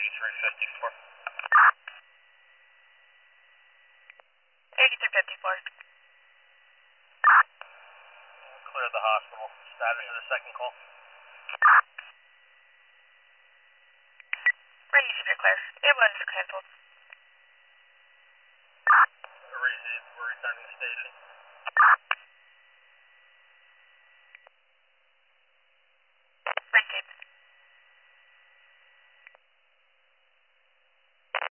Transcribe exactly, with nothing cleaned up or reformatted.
eighty-three fifty-four. eighty-three fifty-four. Clear the hospital. Status of the second call. Right, you should be clear. It was canceled.